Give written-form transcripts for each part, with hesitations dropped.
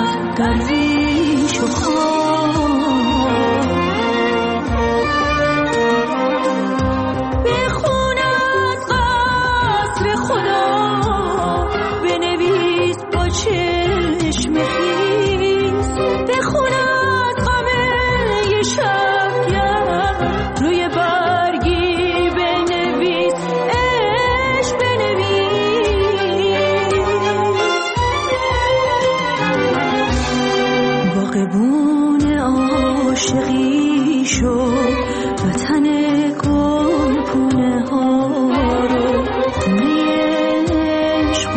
کرد درویش و بخون از قصر خدا بنویس با چشم خیز بخون از غم شبگرد روی برگی بنویس عشق بنویس باغبون عاشقی شو وطن گلپونه ها رو خونه عشق و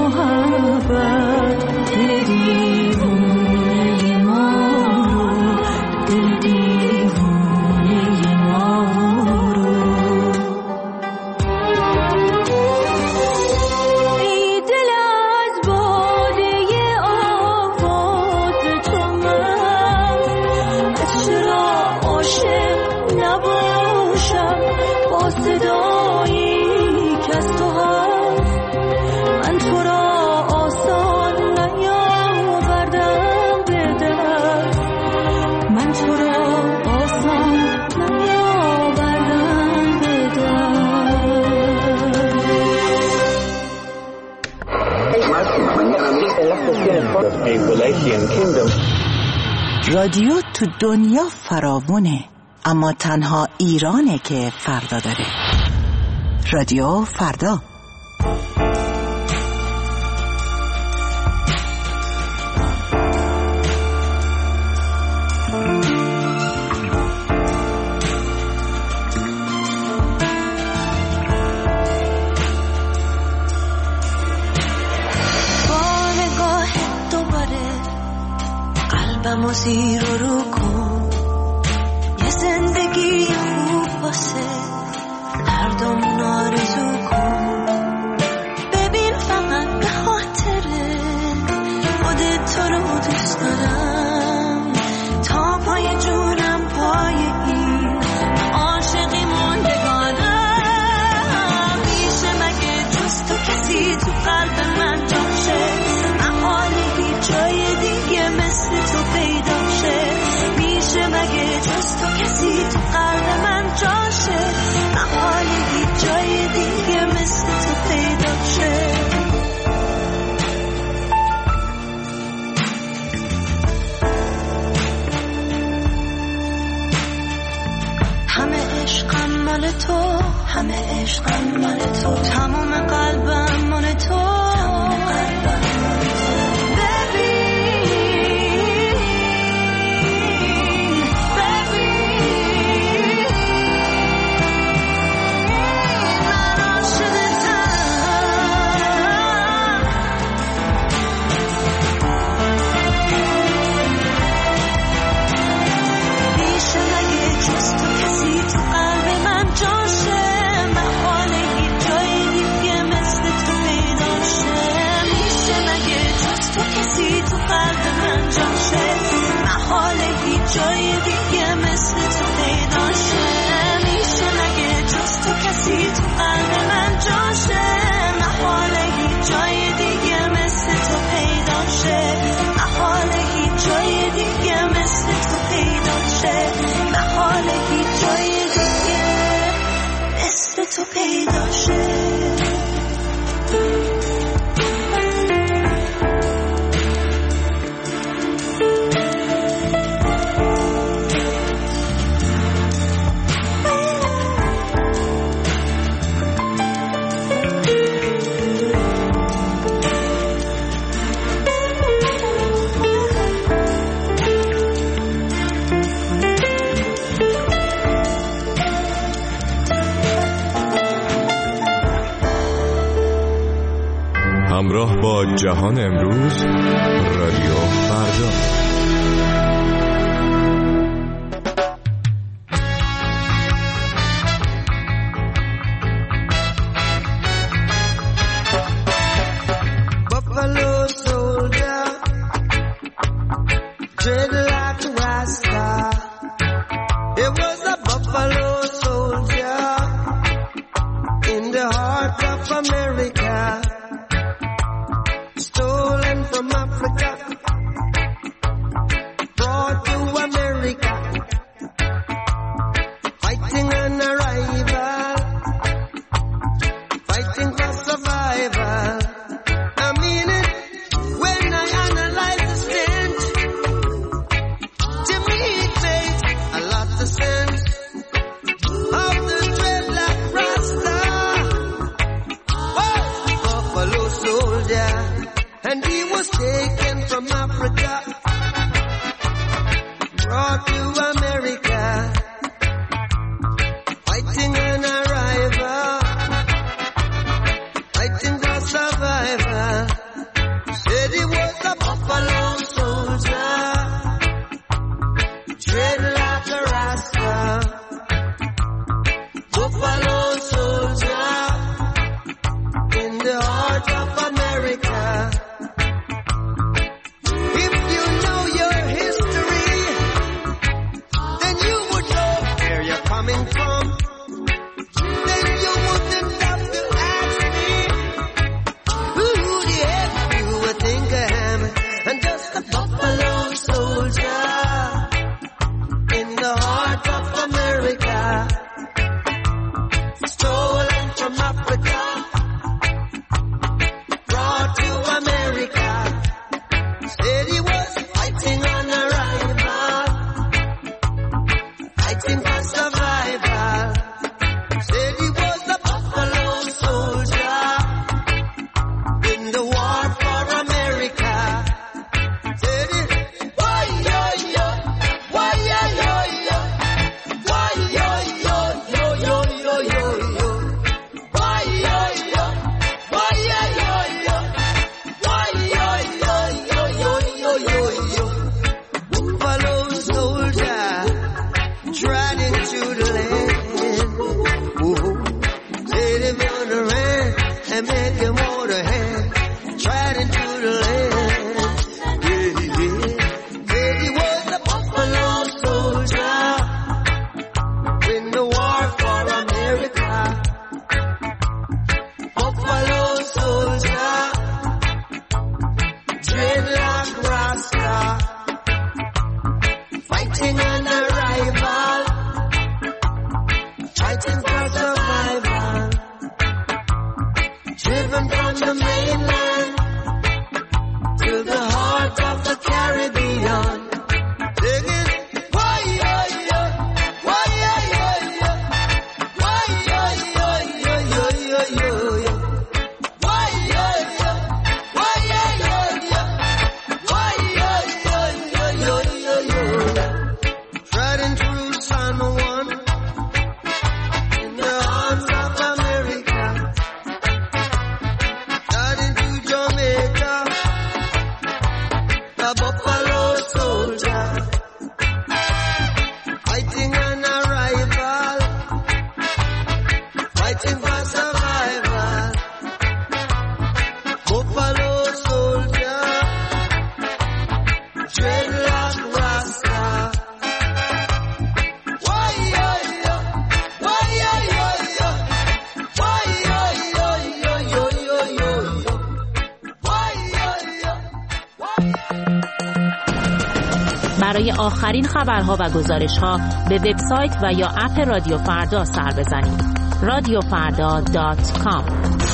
محبت دل دیوونه ما رو دل دیوونه ما رو ای دل از باده آواز تو من چرا عاشق نباشم با صدایی که از تو هست من تو را آسان نیاوردم به دست من تو را آسان نیاوردم به دست رادیو تو دنیا فراوونه، اما تنها ایرانه که فردا داره. رادیو فردا. با نگاه دوباره قلبمو زیر و رو کن یه زندگی خوب واسه هردومون آرزو کن ببین فقط به خاطره خودت تو رو دوست دارم تا پای جونم پای این عاشقی موندگارم میشه مگه جز تو کسی تو قلب من جاشه محاله هیچ جای دیگه مثل تو پیدا شه میشه مگه جز تو کسی تو قلب من جاشه محاله هیچ جای دیگه مثل تو پیدا شه همه عشقم مال تو همه عشقم مال تو تمام قلبم مال تو جای دیگه مثل تو پیدا شه میشه مگه جز تو کسی تو قلب من جاشه محاله هیچ جای دیگه مثل تو پیدا شه محاله هیچ جای دیگه مثل تو پیدا شه محاله هیچ جای دیگه مثل تو پیدا شه همراه با جهان امروز، رادیو فردا. soldier in the heart of America, stolen from Africa, brought to America. Said he was fighting on arrival, fighting for survival. Said he was a buffalo soldier in the war for America. Said it, why yo yo, why yo yo yo, why yo yo yo yo yo yo yo, why yo yo, why yo yo yo, why yo yo yo yo yo yo yo. Buffalo soldier tried into the land. Ooh, said him on the land and make him water hand. Tried into the land. Yeah, yeah. Said he was a buffalo soldier in the war for America. Buffalo soldier, dreadlock rasta, fighting on arrival, fighting for survival, driven from the mainland to the heart of the Caribbean. Singing, why yo yo, why yo yo yo, why yo yo yo yo yo yo yo, why yo yo, why yo yo yo, why yo yo yo yo yo yo. Riding through San Juan in the arms of America, riding through Jamaica, the buffalo soldier, fighting on arrival, fighting for survival. Buffalo soldier, dreadlock rasta. Why yo yo, why yo yo yo, why yo yo yo yo yo yo yo, why yo yo, why. برای آخرین خبرها و گزارش‌ها به وبسایت و یا اپ رادیو فردا سر بزنید. radiofarda.com.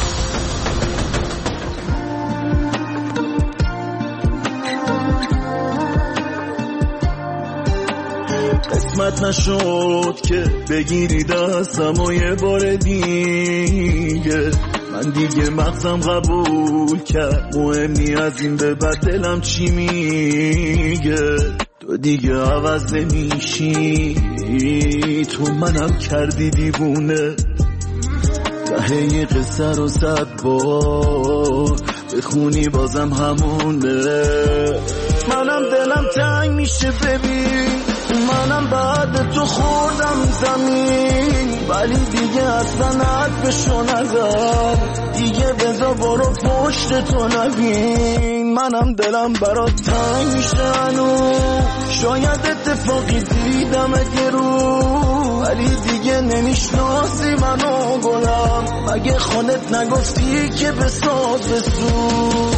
قسمت نشد که بگیری دستم و یه بار دیگه، من دیگه مغزم قبول کرد مهم نی از این به بعد دلم چی میگه. تو دیگه عوض نمیشی، تو منم کردی دیوونه. ته یه قصه رو 100 بار بخونی بازم همونه. منم دلم تنگ میشه ببین، منم بعد تو خوردم زمین، ولی دیگه اصلا حرفشو نزن، دیگه بذار برو پشت تو نبین. منم دلم برات تنگ میشه هنوز، شاید اتفاقی دیدم اگه رو، ولی دیگه نمیشناسی منو گلم، مگه خودت نگفتی که بساز بسوز.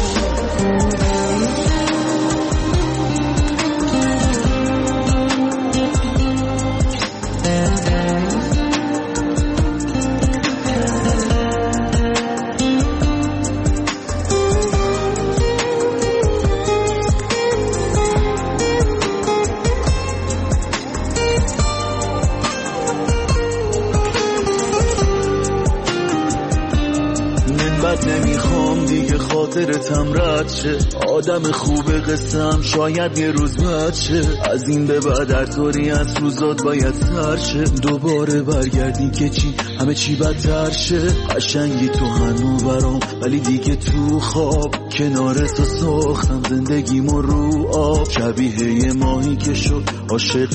نمیخوام دیگه خاطرتم رد شه، آدم خوب قصم شاید یه روز بد شه، از این به بعد هر طوری از روزات باید سر شه، دوباره برگردی که چی همه چی بدتر شه. قشنگی تو هنو برام، ولی دیگه تو خواب کنار تو ساختم زندگیمو رو آب، شبیه یه ماهی که شد عاشق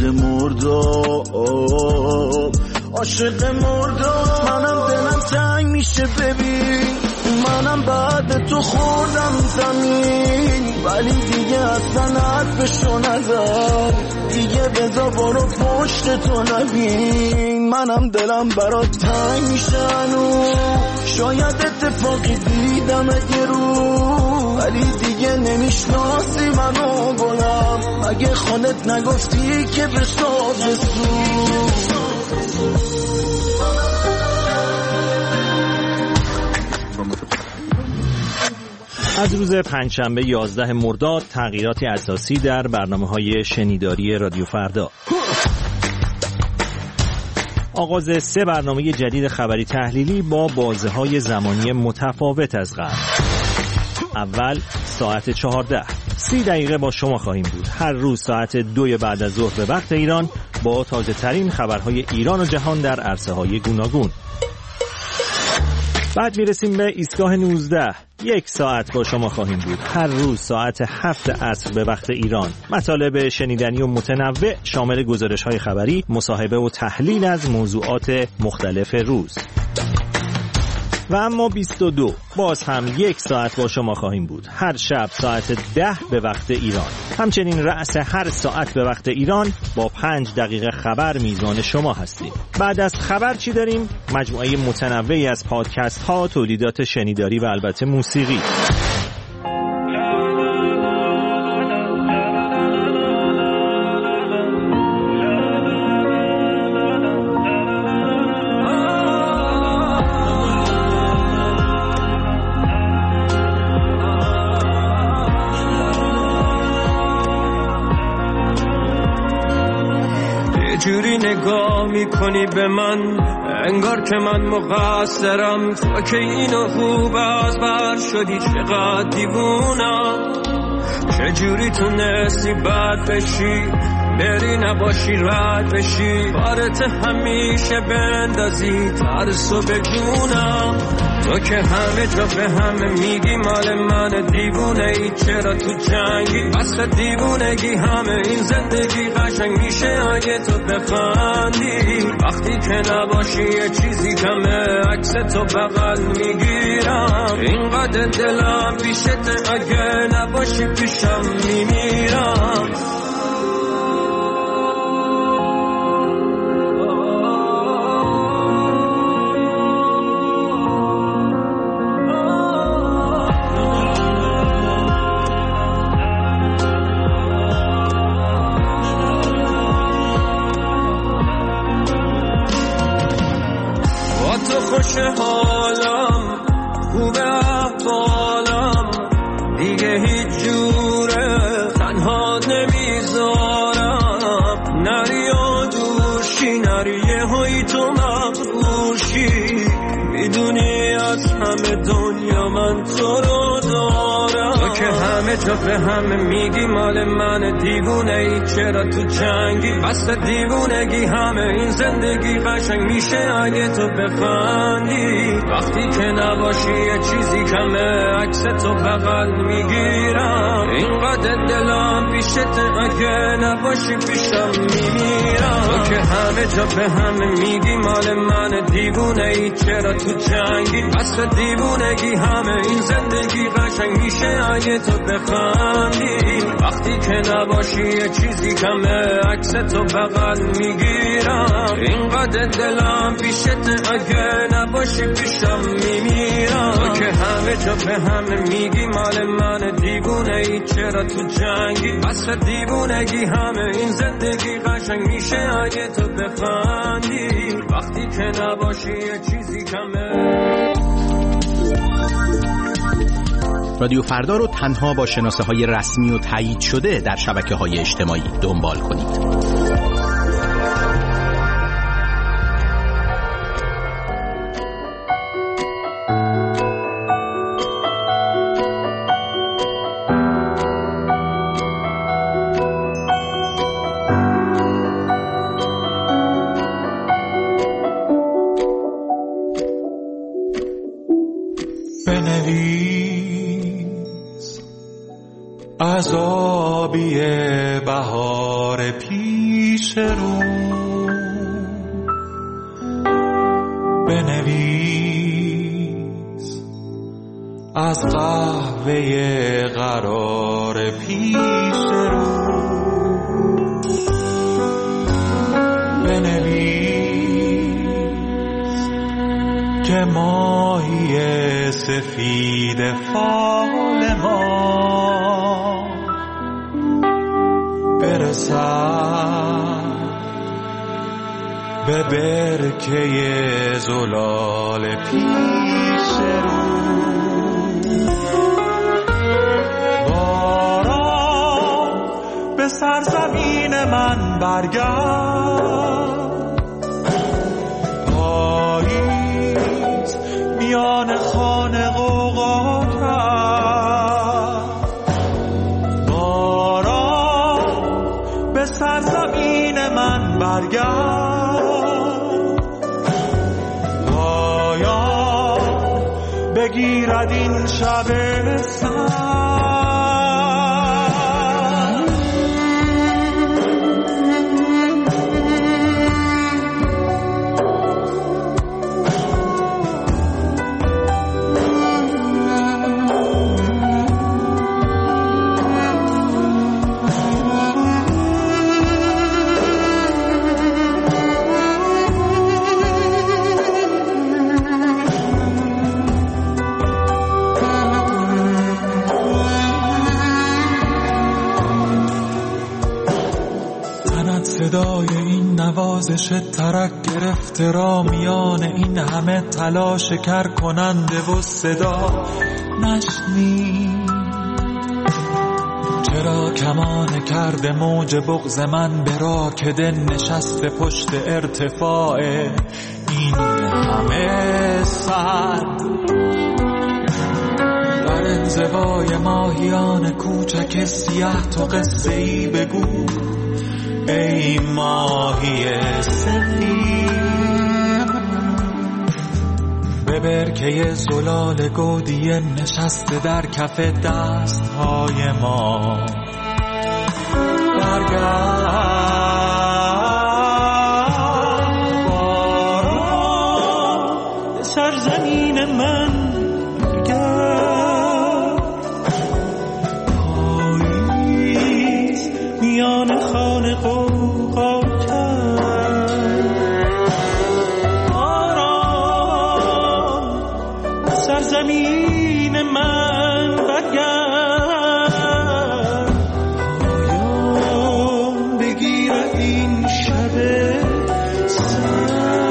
مرداب، عاشق مرداب. منم دلم تنگ میشه ببین، منم بعد تو خوردم زمین، ولی دیگه اصلا حرفشو نزن، دیگه دیگه بذار برو پشت تو نبین، منم دلم برات تنگ میشنو، شاید اتفاقی دیدم اگه رو، ولی دیگه نمیشناسی منو گلم، اگه خودت نگفتی که بسازسو. از روز پنجشنبه 11 مرداد تغییراتی اساسی در برنامه‌های شنیداری رادیو فردا. آغاز 3 برنامه جدید خبری تحلیلی با بازه‌های زمانی متفاوت از قبل. اول ساعت 14 30 دقیقه با شما خواهیم بود. هر روز ساعت 2 بعد از ظهر به وقت ایران با تازه ترین خبرهای ایران و جهان در عرصه‌های گوناگون. بعد میرسیم به ایستگاه 19. 1 ساعت با شما خواهیم بود. هر روز ساعت 7 عصر به وقت ایران. مطالب شنیدنی و متنوع شامل گزارش‌های خبری، مصاحبه و تحلیل از موضوعات مختلف روز. و اما 22 باز هم 1 ساعت با شما خواهیم بود. هر شب ساعت 10 به وقت ایران. همچنین رأس هر ساعت به وقت ایران با 5 دقیقه خبر میزبان شما هستیم. بعد از خبر چی داریم؟ مجموعه متنوعی از پادکست ها، تولیدات شنیداری و البته موسیقی. جوری نگاه میکنی به من انگار که من مقصرم، تو که اینو خوب از بر شدی چقدر دیوونم، چجوری تونستی بد بشی بری نباشی رد بشی، بارت همیشه بندازی ترسو بگونم، تو که همه جا به همه میگی مال من دیوونه ای، چرا تو جنگی واسه دیوونگی، همه این زندگی قشنگ میشه اگه تو بخندی، وقتی که نباشی یه چیزی کمه عکس تو بغل میگیرم، اینقدر دلم پیشت اگه نباشی پیشم میمیرم. خوش حالم خوب احوالم دیگه هیچ جوره تنها نمیذارم، نری و دوشی نری یه هایی تو مغروشی، میدونی از همه دنیا من تو رو دارم، تو که همه جا به همه میگی مال من دیوونه ای، چرا تو جنگی واسه دیوونگی، همه این زندگی قشنگ میشه اگه تو بخندی، وقتی که نباشی یه چیزی کمه عکس تو بغل میگیرم، اینقدر دلم پیشت اگه نباشی پیشم میمیرم، تو که همه جا به همه میگی مال من دیوونه ای، چرا تو جنگی واسه دیوونگی، همه این زندگی قشنگ میشه اگه تو بخندی، وقتی که نباشی یه چیزی کمه عکس تو بغل میگیرم، اینقدر دلم پیشت اگه نباشی پیشم میمیرم، تو که همه جا به همه میگی مال من دیوونه ای، چرا تو جنگی واسه دیوونگی، همه این زندگی قشنگ میشه اگه تو بخندی، وقتی که نباشی یه چیزی کمه. رادیو فردا رو تنها با شناسه‌های رسمی و تایید شده در شبکه‌های اجتماعی دنبال کنید. عذابی بهار پیش رو بنویس، از قهوه قرار پیش رو سفید فال ما برسد به برکه زلال پیش رو. باران به سرزمین من برگرد، پاییز میان خانه غوغا کرد. باران به سرزمین من برگرد، پایان بگیرد این شب سرد. صدای این نوازش ترک گرفته را میان این همه تلاش کر کننده و صدا نشنی. چرا کمان کرده موج بغض من به راکده نشسته پشت ارتفاع این همه سد؟ در انزوای ماهیان کوچک سیاه تو قصه ای بگو ای ماهی سفید. به برکه زلال گودیه نشسته در کف دستهای ما برگرد. باران به سرزمین من برگرد، پاییز میان خانه غوغا کرد. باران به سرزمین من برگرد، پایان بگیرد این شب سرد.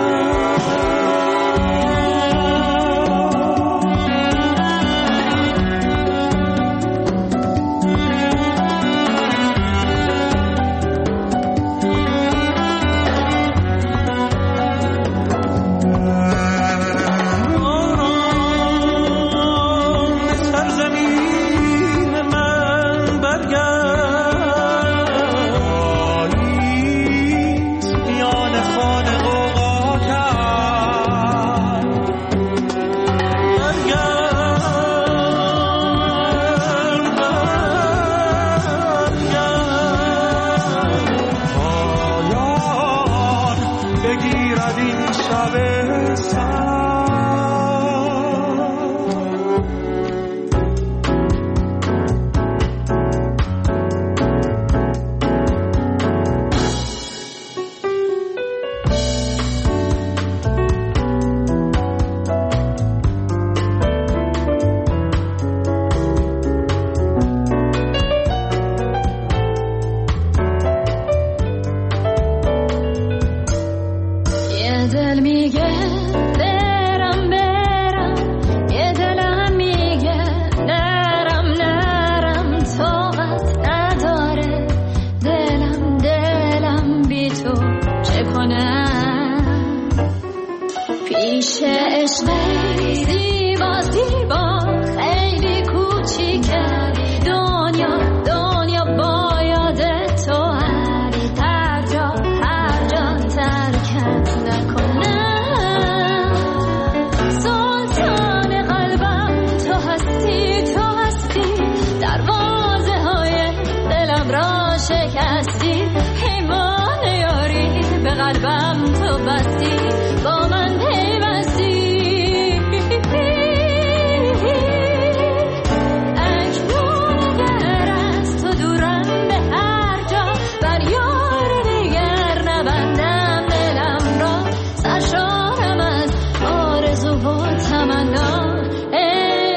تمنا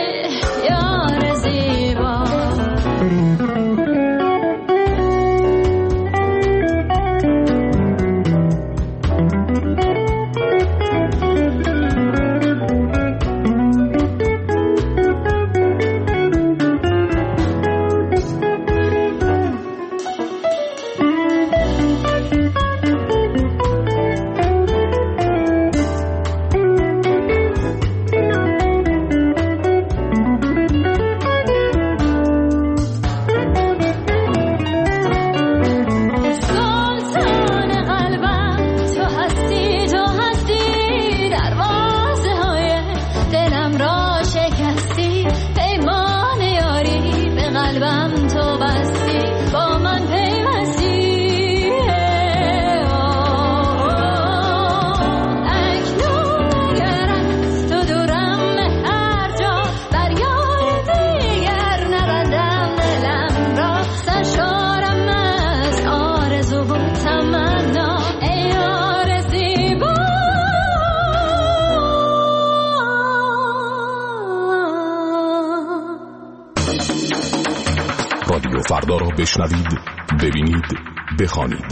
فردا را بشنوید، ببینید، بخوانید.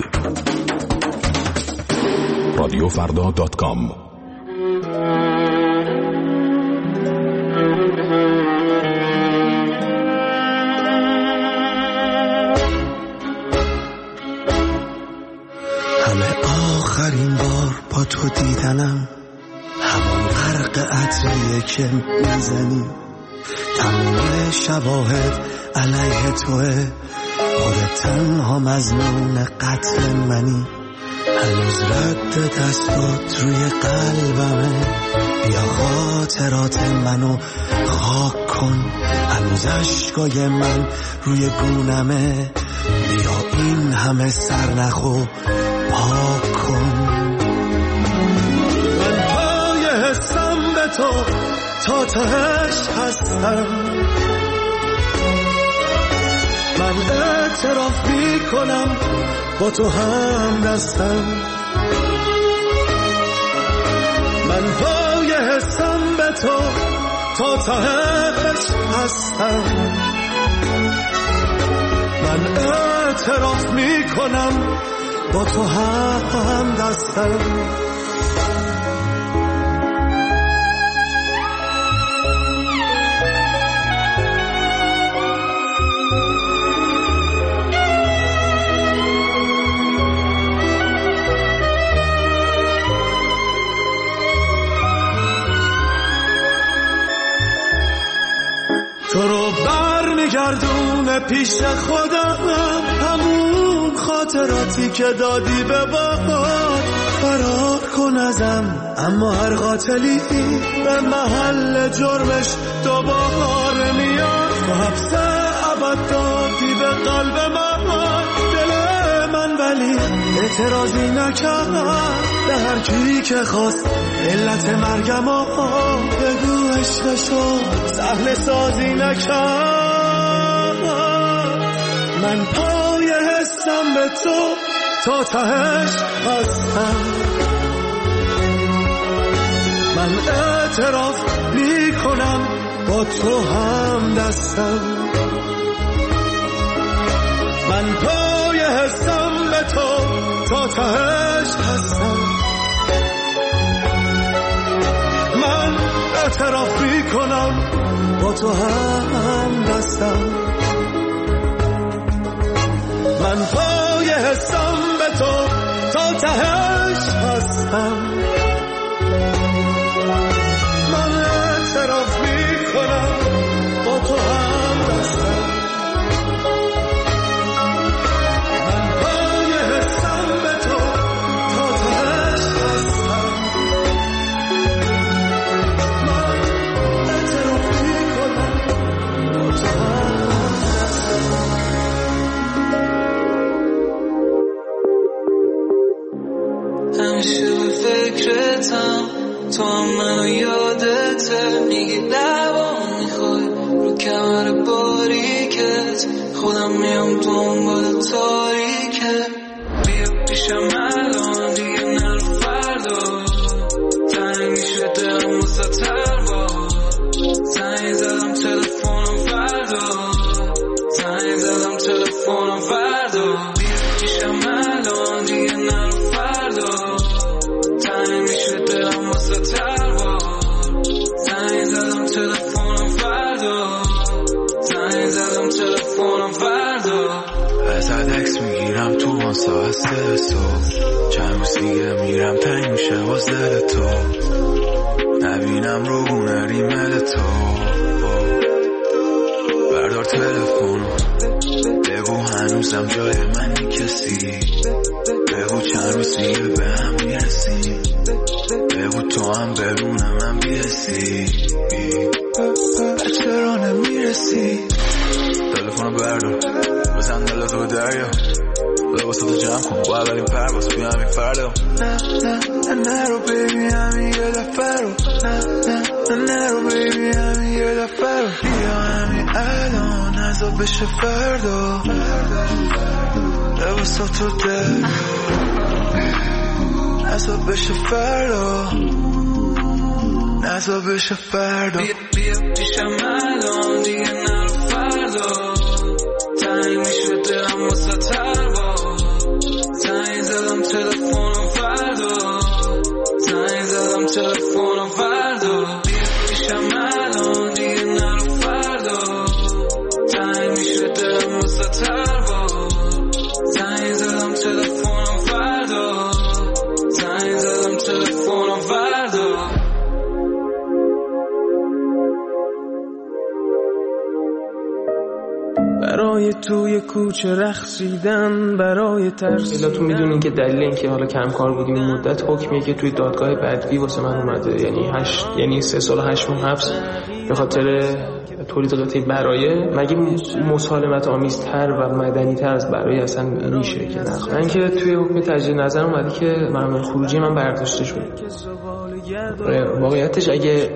رادیوفردا.com. آخرین بار با تو دیدنم، همون برق عطریه که میزنی، تمام شواهد علیه توه، خودت تنها مظنون قتل منی، هنوز رد دستات روی قلبمه، بیا خاطرات منو خاک کن، هنوز عشقای من روی گونمه، بیا این همه سر نخو پاک کن. من پای حسم به تو تا تهش هستم، من اعتراف می کنم با تو هم دستم، من پای حسم به تو تا تهش هستم، من اعتراف می کنم با تو هم دستم. تو رو برمیگردونه پیش خودم، همون خاطراتی که دادی به باد، فرار کن ازم، اما هر قاتلی به محل جرمش دوباره میاد، تو حبس ابد دادی به قلب من، دل من ولی اعتراضی نکرد، به هر کی که خواست علت مرگم بگو عشقشو صحنه سازی نکرد. من پای حسم به تو تا تهش هستم، من اعتراف می کنم با تو هم دستم، من پای حسم به تو تا تهش هستم، من اعتراف می کنم با تو هم دستم، من پای حسم به تو تا تهش هستم، من اعتراف می کنم با تو هم دستم، من پای حسم به تو تا تهش هستم، من اعتراف می کنم با تو هم دستم. همیشه به فکرتم، تو هم منو یادته، میگی لبا میخوای رو کمر باریکت، خودم میام دنبال تاریکت، بیا پیشم الان دیگه نرو فردا، تنگ میشه دلم واسه تربا، زنگ زدم تلفنم فردا، زنگ زدم تلفنم فردا، بیا پیشم الان دیگه نرو فردا، تنگ میشه دلم واسه تربا، زنگ زدم تلفنم فردا، زنگ زدم تلفنم فردا، ازت عکس میگیرم تو اون ساعت صبح، چند روز دیگه میرم تنگ میشه باز دل تو، نبینم رو گونه ریمل تو، بردار تلفنو بگو هنوزم جای منی کسی، بگو چند روز دیگه به هم میرسیم، بگو تو هم برونه من بیرسی، چرا نمیرسی؟ تلفنو بردار بزن دل تو دریا، لباساتو جمع کن با اولین پرواز بیا همین فردا، نه نرو بیبی همین یه دفعه رو، نه نرو بیبی همین یه دفعه رو، بیا همین الان نزا بشه فردا، لباساتو دریا نزا بشه فردا، نزا بشه فردا، بیا پیشم الان دیگه نرو فردا، تنگ میشه دلم واسه تروا زنگ زدم تلفنم فردا زنگ زدم تلفنم فردا میشم الان دیگه نرو فردا زنگ میشه دلم واسه تروا زنگ زدم تلفنم فردا زنگ زدم تلفنم فردا برای توی کوچه رقصیدن برای ترسیدن. تو میدونین که دلیل این که حالا کم کار بودیم مدت حکمیه که توی دادگاه بدوی واسه من اومده، یعنی 3 سال و 8 ماه حبس به خاطر تولید قطعه برای. مگه مسالمت آمیزتر و مدنی‌تر از برای اصلا میشه که نه؟ من که توی حکم تجدید نظر اومده که ممنوع خروجی من برداشته شد. واقعیتش اگه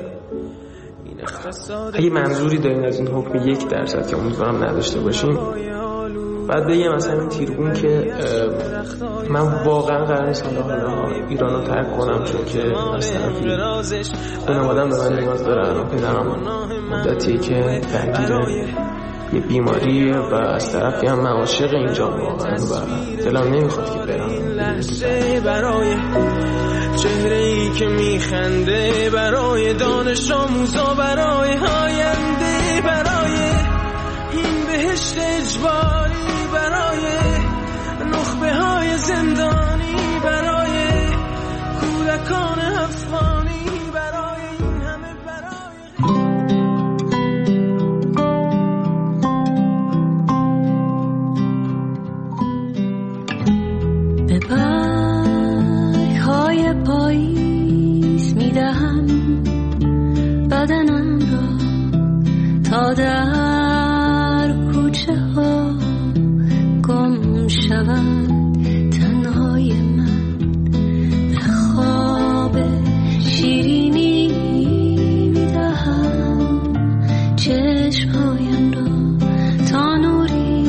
منظوری دارین از این حکم 1% که امیدوارم نداشته باشیم، بعد بگم مثلا این تیرگون که من واقعا قرار نیست حالا ایران رو ترک کنم، چون که از طرفی خانواده‌ام به من نیاز دارن، پدرم مدتیه که درگیر یه بیماریه و از طرفی هم من عاشق اینجا واقعا و دلم نمیخواد که برم. برای چهره‌ای که میخنده، برای دانش آموزا، برای آینده، برای این بهشت اجباری، برای نخبه های زندانی، برای کودکان افغانی، برای این همه به برگ‌های پاییز میدهم بدنم را تا در کوچه ها گم شود تنهای من. به خواب شیرینی میدهم چشمهایم را تا نوری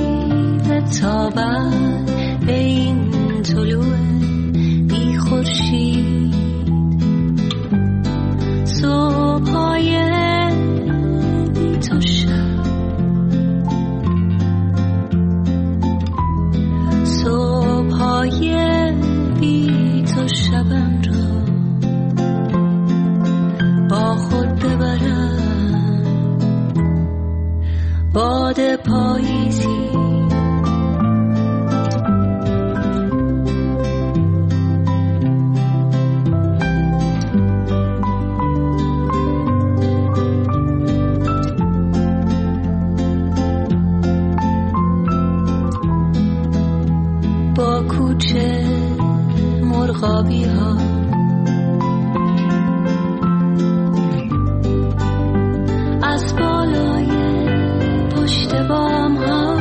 بتابد به این طلوع بی خورشید. صبح‌های بی تو شب، صبح‌های بی تو شبم را با خود ببرم. باد پاییزی با کوچه مرغابی ها، از بالای پشت بام ها،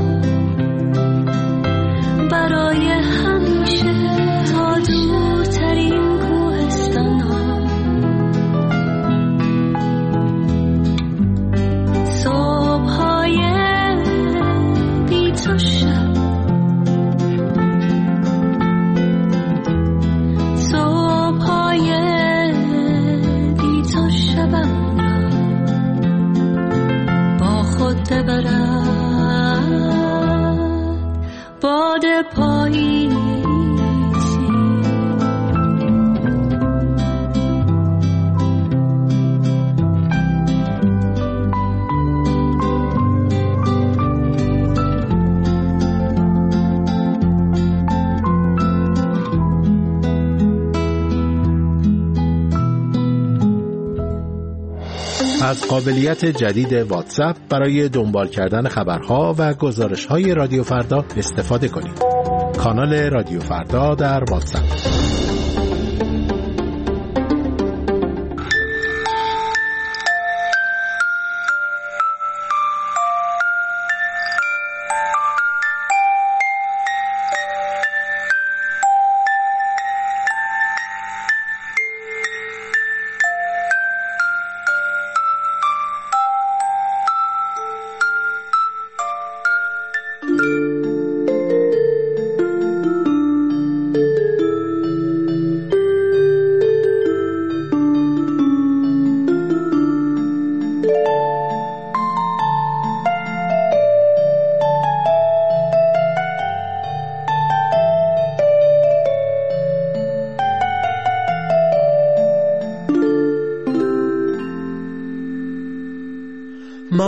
برای همیشه تا دورترین کوهستان ها. صبح‌های بی تو شب، صبح‌های بی تو شبم را با خود ببرد باد پاییزی. از قابلیت جدید واتساپ برای دنبال کردن خبرها و گزارش‌های رادیو فردا استفاده کنید. کانال رادیو فردا در واتساپ.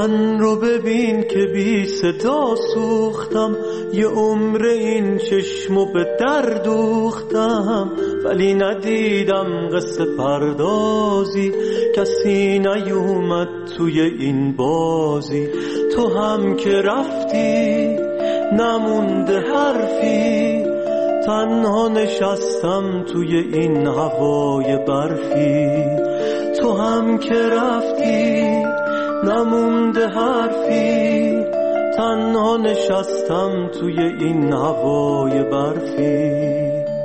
من رو ببین که بی صدا سوختم، یه عمر این چشمو به در دوختم، ولی ندیدم قصه پردازی، کسی نیومد توی این بازی. تو هم که رفتی نمونده حرفی، تنها نشستم توی این هوای برفی. تو هم که رفتی نمونده حرفی، تنها نشستم توی این هوای برفی.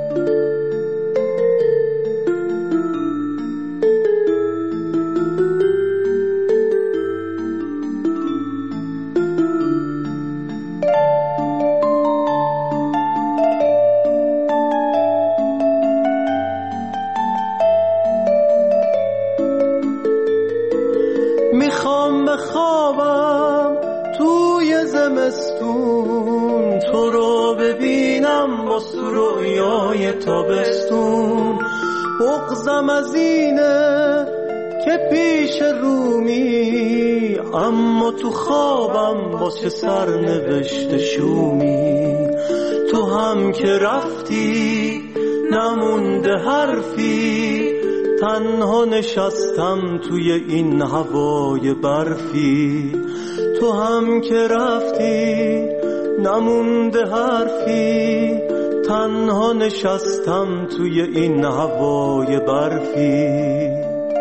میخوام بخوابم توی زمستون، تو رو ببینم با رویای تابستون. بغضم از اینه که پیش رومی، اما تو خوابم با چه سرنوشت شومی. تو هم که رفتی نمونده حرفی، تنها نشستم توی این هوای برفی. تو هم که رفتی نمونده حرفی، تنها نشستم توی این هوای برفی.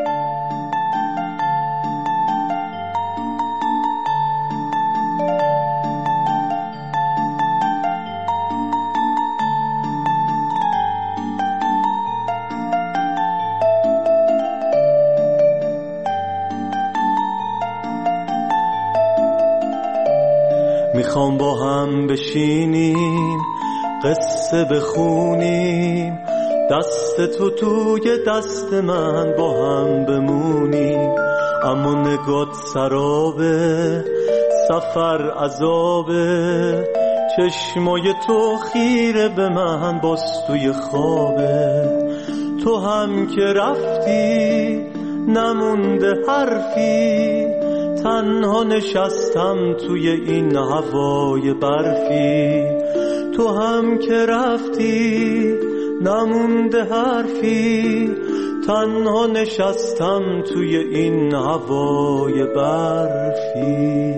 میخوام با هم بشینیم قصه بخونیم، دست تو توی دست من با هم بمونیم. اما نگات سرابه، سفر عذابه، چشمای تو خیره به من باز توی خوابه. تو هم که رفتی نمونده حرفی، تنها نشستم توی این هوای برفی. تو هم که رفتی نمونده حرفی، تنها نشستم توی این هوای برفی.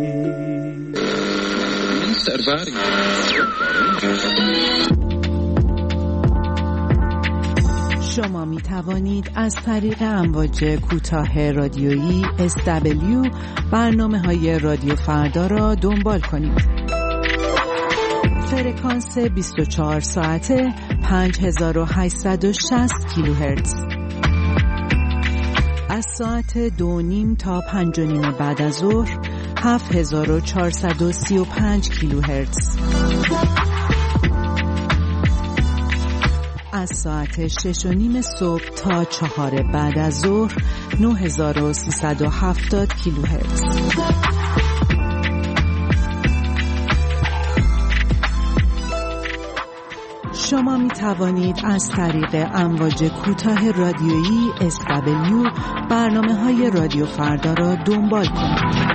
شما می توانید از طریق امواج کوتاه رادیویی SW برنامه‌های رادیو فردا را دنبال کنید. فرکانس 24 ساعته 5860 کیلوهرتز. از ساعت 2:30 تا 5:30 بعد از ظهر 7435 کیلوهرتز. از ساعت 6:30 صبح تا 4 بعد از ظهر 9370 کیلوهرتز. شما می توانید از طریق امواج کوتاه رادیویی SW برنامه‌های رادیو فردا را دنبال کنید.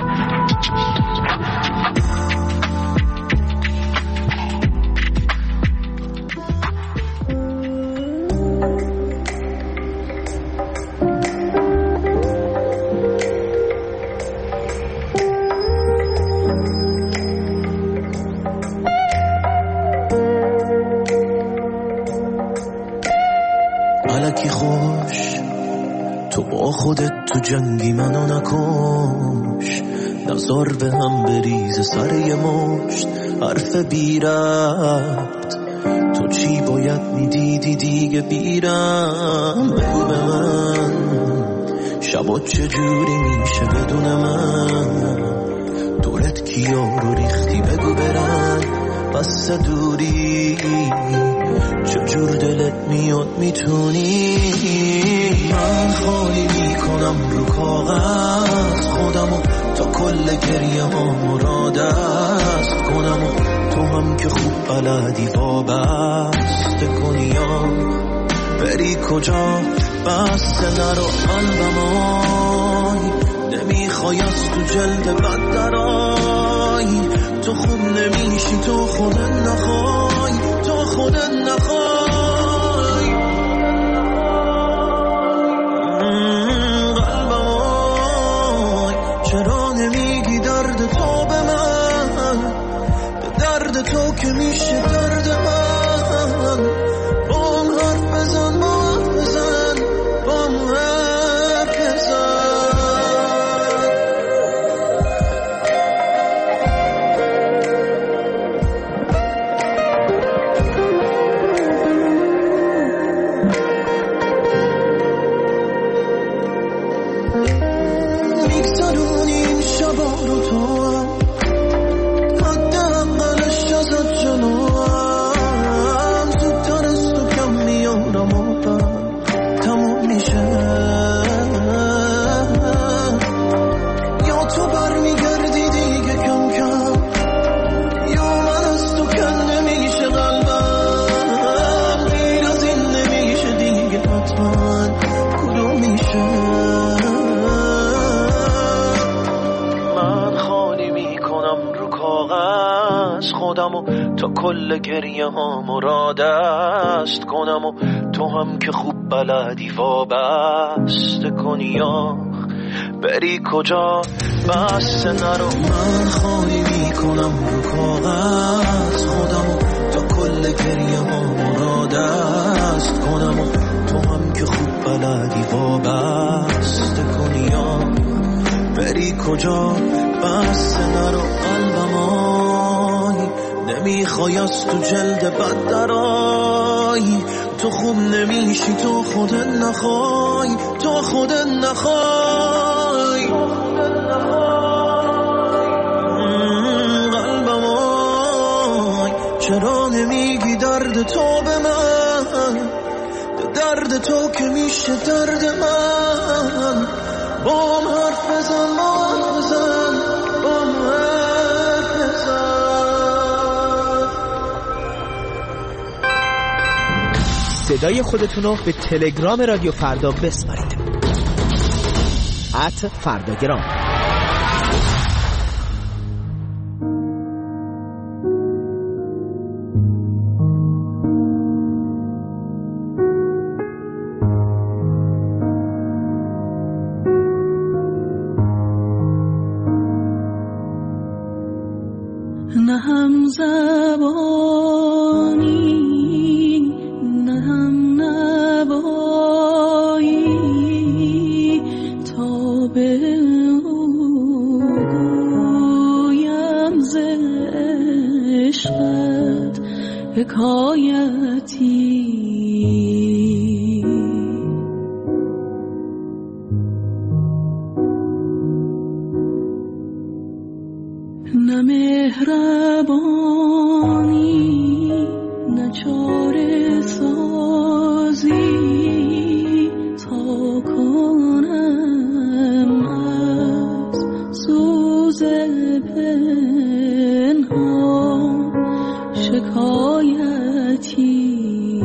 جنگی منو نکش، نظر به هم بریز سر یه مشت حرف بی ربط. تو چی باید میدیدی دیگه بیرم؟ بگو به من شبات چجوری میشه بدون من؟ دورت کیا رو ریختی بگو برن بس دوری، چجور دلت میاد میتونی؟ من خالی میکنم رو کاغذ خودمو تا کل گریه ها مراد است کنم، و تو هم که خوب بلدی وابسته کنی یا بری کجا بسته نرو قلبم آی. نمیخوای از تو جلد بد درایی، تو خوب نمیشی تو خودت نخوای، تو خودت نخوای. قلبم چرا نمیگی درد تو به من، به درد تو که میشه درد من. با هم حرف بزن، با هم بزن، با هم حرف بزن. میگذرونی این شبا رو تو هم، حد اولش ازت جلوم، زودتر از تو کم میارم و تموم میشه. یا تو برمیگردی دیگه کم کم، یا من از تو کنده میشه قلبم. دیر از این نمیشه دیگه، حتما کدوم میشه. من خالی میکنم رو کاغذ خودمو تا کل گریه هامو را دست کنم، و تو هم که خوب بلدی وابسته کنی. بری کجا بسته نرو. من خالی میکنم رو کاغذ خودمو تا کل گریه هامو را دست کنم، و تو هم که خوب بلدی وابسته کنی. بری کجا بسته نرو. قلبم نمیخوای از تو جلد بد درایی، تو خوب نمیشی تو خودت نخوای، تو خودت نخوای. قلبم چرا نمیگی درد تو به من، درد تو که میشه درد من. با هم حرف بزن، با هم بزن، با هم حرف بزن. صدای خودتونو به تلگرام رادیو فردا بسپارید. @فرداگرام. نه هم زبانی، نه هم نوایی، تا به او گویم ز عشقت حکایتی. نه مهربانی، نه چاره سازی، تا کنم از سوز پنهان شکایتی.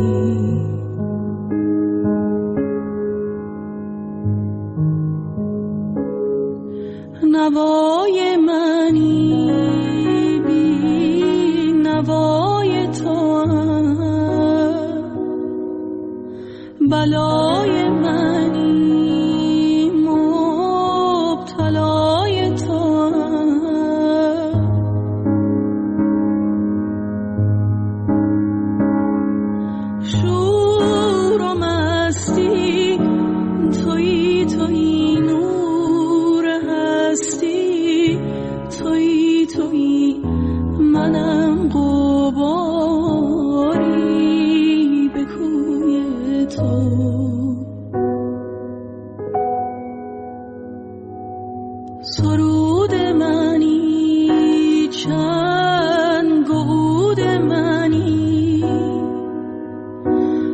نوای منی بی نوای تو هم، بلای منی مبتلای تو هم. شور و مستی تویی، تویی نور هستی، تویی تویی منم غباری به کوی تو. سرود منی، چنگ و عود منی،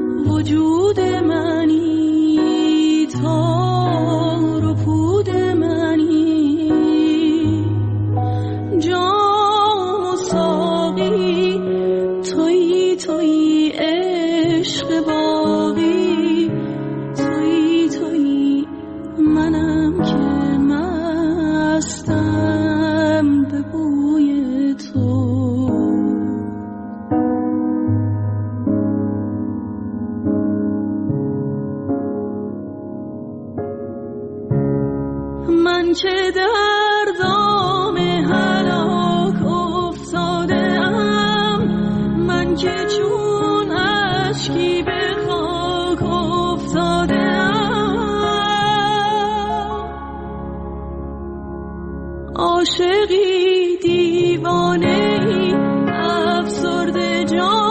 من که در دام هلاک افتادم، من که چون اشکی به خاک افتادم، عاشقی دیوانه‌ای افسرده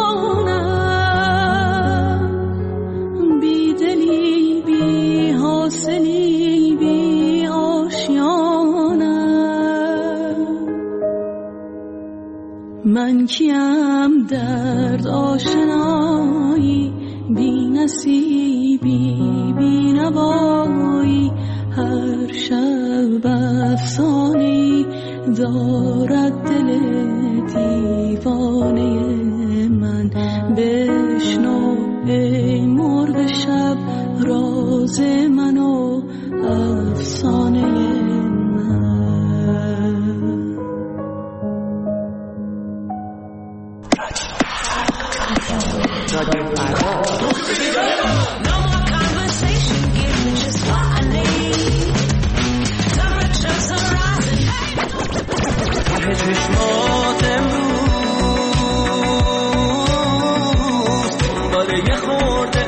جانم، بی دلی بی حاصلی بی آشیانم، من کیم درد آشنایی بی نصیبی بی نوایی، هر شب افسانه‌ای دارد دل دیوانه من، بشنو ای مرغ شب راز من و افسانه من. چشمات امروز داره یه خورده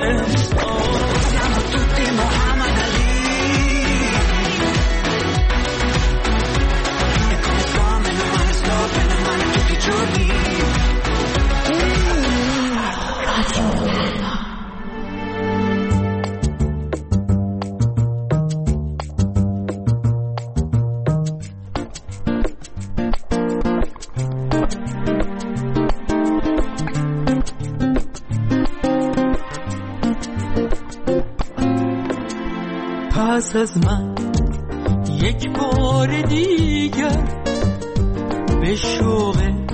پس از من یک بار دیگر به شوق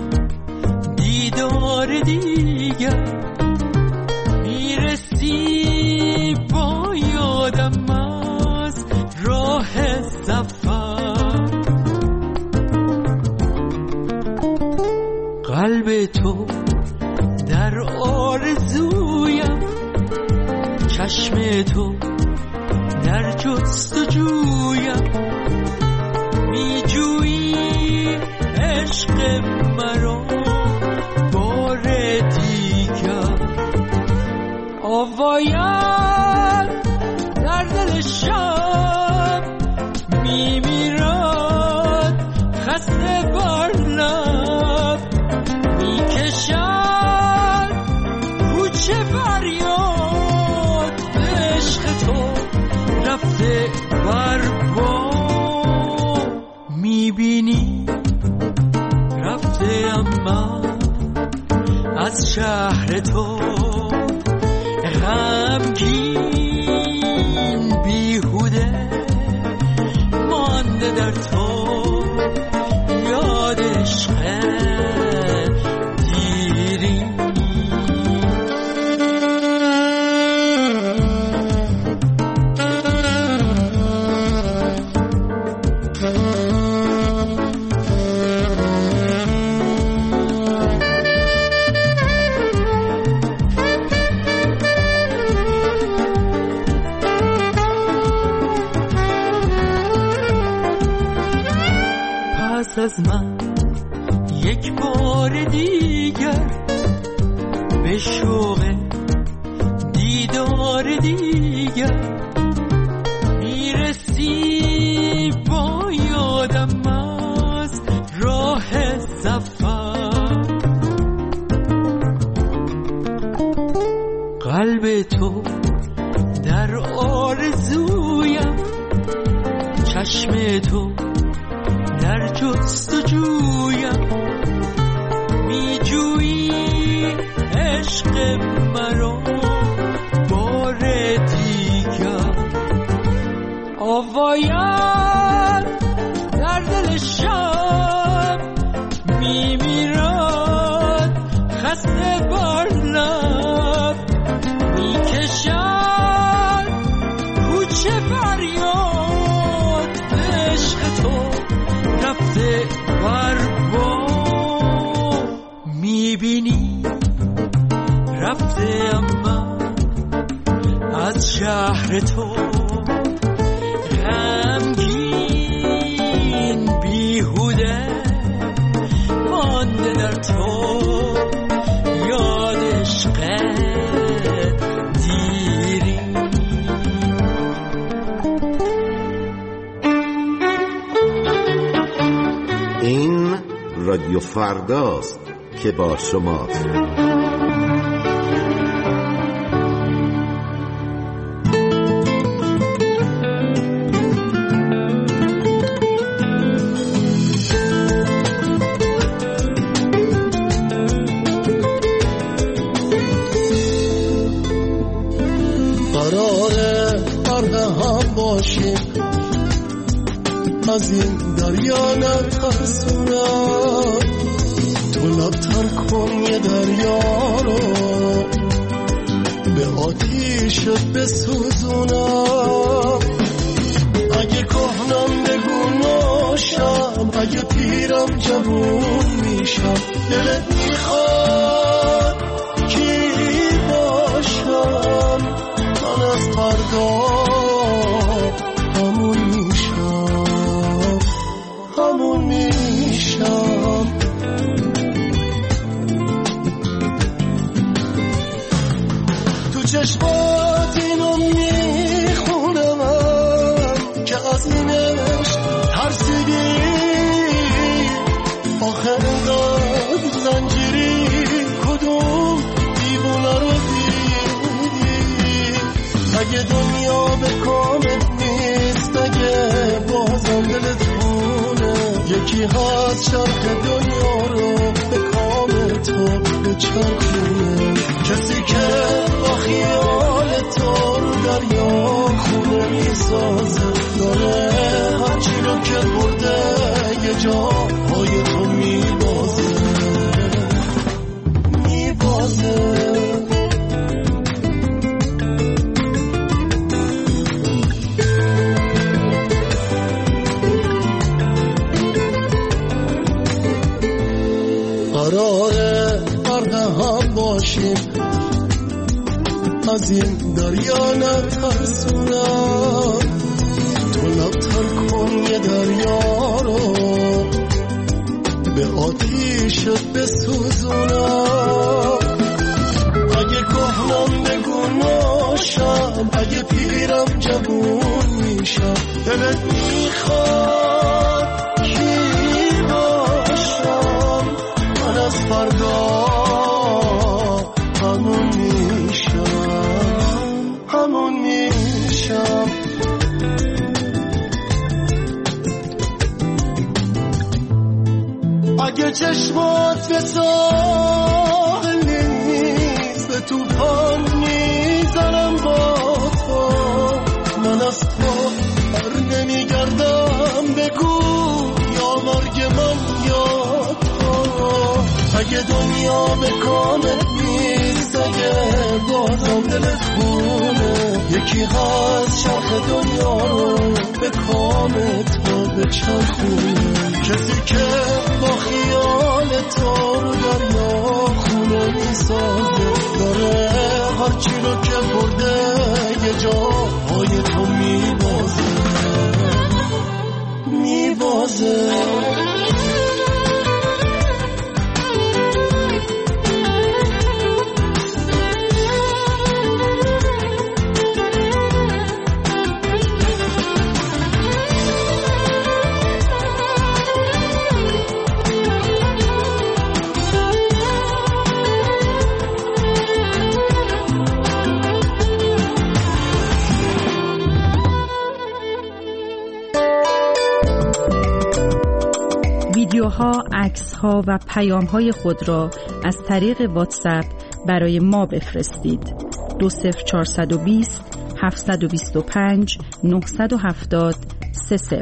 دیدار دیگر میرسی، با یادم از راه سفر، قلب تو در آرزویم، چشم تو در جستجویم، میجویی عشق مرا بار دیگر، آوایم در دل شب میمیرد، خسته بر لب میکشد کوچه فریاد، عشق تو رفته بر بام، میبینی رفته اما از شهر تو، غمگین بیهوده مانده در تو، یاد عشق دیری. پس از من یک بار دیگر به شوق دیدار دیگر میرسی، با یادم از راه سفر، قلب تو در آرزویم، چشم تو در جستجویم، میجویی عشق مرا بار دیگر، آوایم در دل شب میمیرد، خسته بر لب میکشد کوچه فریاد، عشق تو رفته بر بام، میبینی رفته اما از شهر تو، غمگین فرداست که با شماست. از این دریا نترسونم، تو لبتر کن یه دریا رو به آتیشت بسوزونم. اگه کهنم بگو ناشم، اگه پیرم جوون میشم، دلت میخواد کی باشم؟ من از فردا همون میشم. تو چشمات اینو میخونم که از این عشق ترسیدی، آخه انقدر زنجیری کدوم دیوونه رو دیدی؟ اگه دنیا به کامت نیست، اگه بازم دلت یکی هست شرق دنیا رو به کام تو بچرخونه، کسی که با خیال تو رو دریا خونه میسازه، داره هرچی رو که برده یه جاهای تو میبازه. قراره غرق هم باشیم، از این دریا نترسونم، تو لبتر کن یه دریا رو به آتیشت بسوزونم. اگه کهنم بگو ناشم، اگه پیرم جوون میشم، دلت میخواد کی باشم؟ من از فردا همون میشم. اگه چشمات به ساحل نیست، به توفان میزنم با تو، من از تو بر نمیگردم، بگو یا مرگ من یا تو. اگه دنیا به کامت نیست، اگه بازم دلت خونه، یکی هست شرق دنیا رو به کام تو بچرخونه، کسی که با خیال تو رو دریا خونه میسازه، داره هرچی رو که برده یه جاهای تو میبازه. ویدیوها، عکس‌ها و پیام‌های خود را از طریق واتساپ برای ما بفرستید. 20420 725 970 30.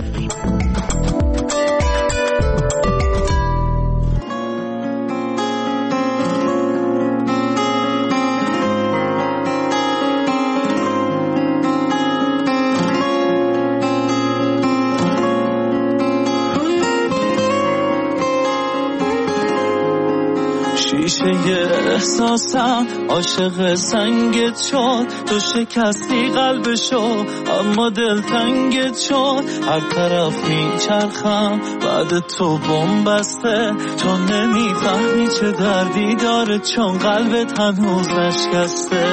احساسم عاشق سنگت شد، تو شکستی قلبشو اما دل تنگت شد، هر طرف میچرخم بعد تو بم بسته، تو نمیفهمی چه دردی داره چون قلبت هنوز نشکسته.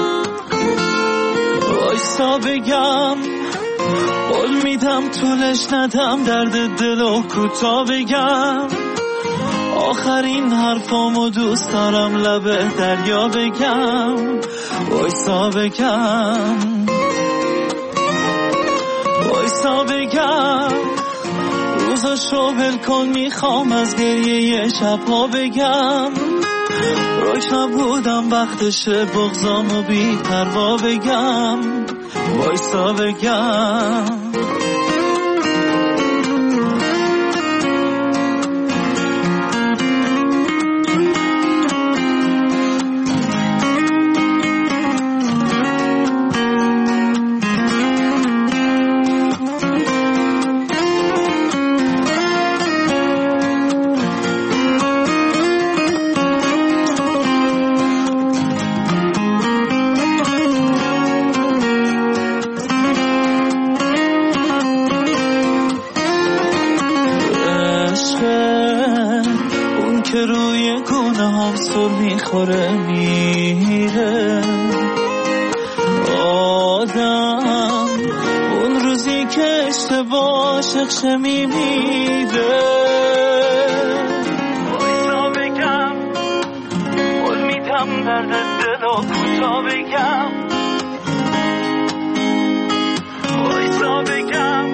وایسا بگم قول میدم طولش ندم، درد دلو کوتا بگم، آخرین حرفامو دوست دارم لب دریا بگم، وایسا بگم، وایسا بگم، روزاشو ول کن میخوام از گریه شبها بگم، روش نبودم وقتشه بغضامو بی پروا بگم، وایسا بگم. میخوره میره آدم اون روزی که اشتباه شخصه میمیره، وایسا بگم، قول میدم درد دل و کوتا بگم، وایسا بگم،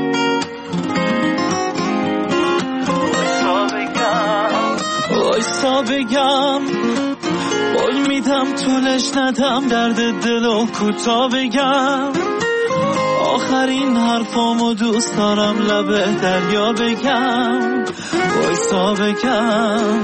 وایسا بگم، وایسا بگم، قول میدم طولش ندم درد دل و کوتا بگم، آخرین حرفامو دوست دارم لب دریا بگم، وایسا بگم،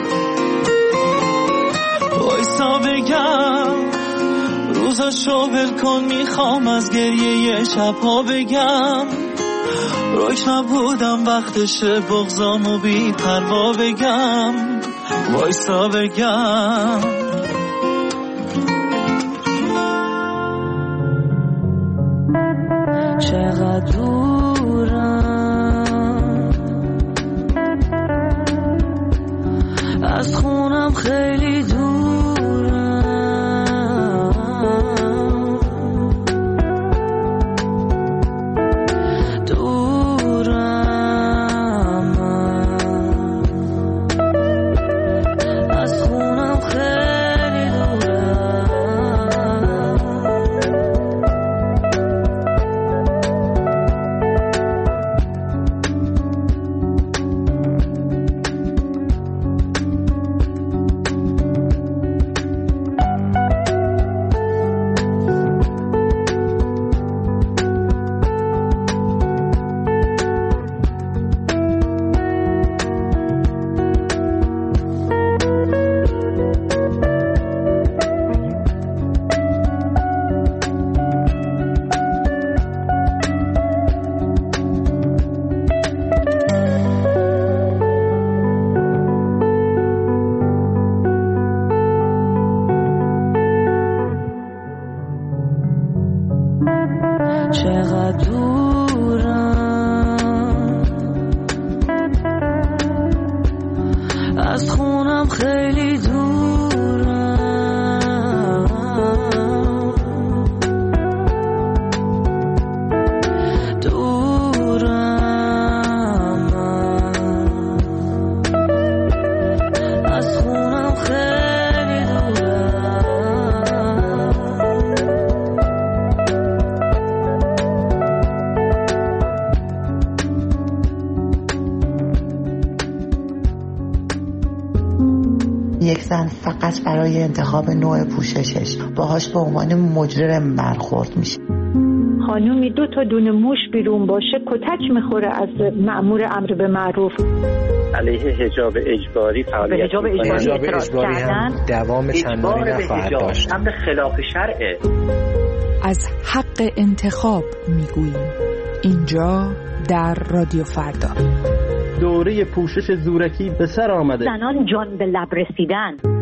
وایسا بگم، روزاشو ول کن میخوام از گریه شبها بگم، روش نبودم وقتشه بغضامو بی پروا بگم، وایسا بگم. چقدر دورم از خونم، خیلی دورم، دورم از خونم، خیلی دورم. چقدر دورم از خونم، خیلی دورم، دورم از خونم، خیلی دورم. یک زن فقط برای انتخاب نوع پوششش باهاش به عنوان مجرم برخورد میشه. خانومی 2 تا دونه موش بیرون باشه کتک میخوره از مأمور امر به معروف. علیه حجاب اجباری فعالیت حجاب اجباری هم دوام چندانی نخواهد داشت. امر خلاف شرعه. از حق انتخاب میگوییم اینجا در رادیو فردا. دوره پوشش زورکی به سر آمده. زنان جان به لب رسیدن.